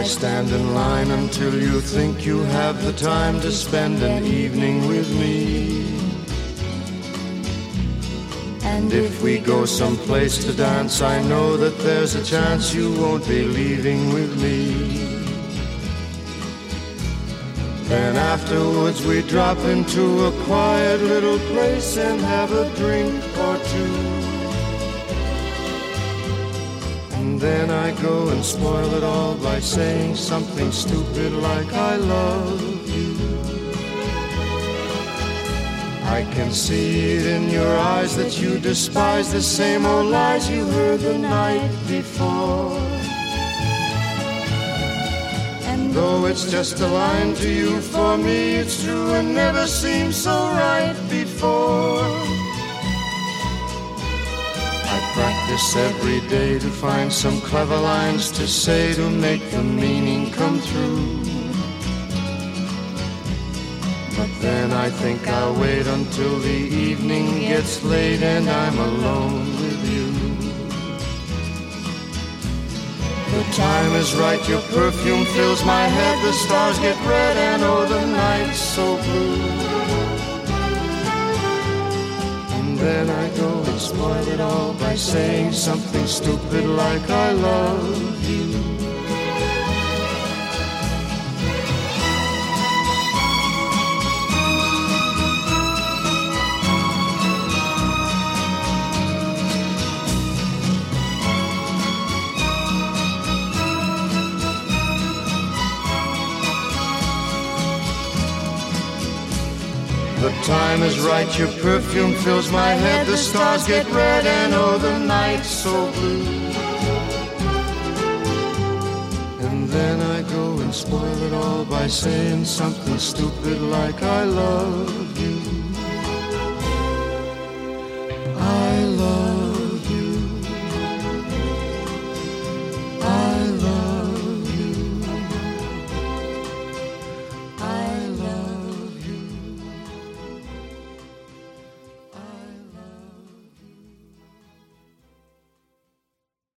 stand in line until you think you have the time to spend an evening with me. And if we go someplace to dance, I know that there's a chance you won't be leaving with me. Then afterwards we drop into a quiet little place and have a drink or two. And then I go and spoil it all by saying something stupid like I love you. I can see it in your eyes that you despise the same old lies you heard the night before. And though it's just a line to you, for me it's true and never seemed so right before. I practice every day to find some clever lines to say to make the meaning come through. But then I think I'll wait until the evening gets late and I'm alone with you. The time is right, your perfume fills my head, the stars get red and oh, the night's so blue. And then I go and spoil it all by saying something stupid like I love you. The time is right, your perfume fills my head, the stars get red and oh, the night's so blue. And then I go and spoil it all by saying something stupid like I love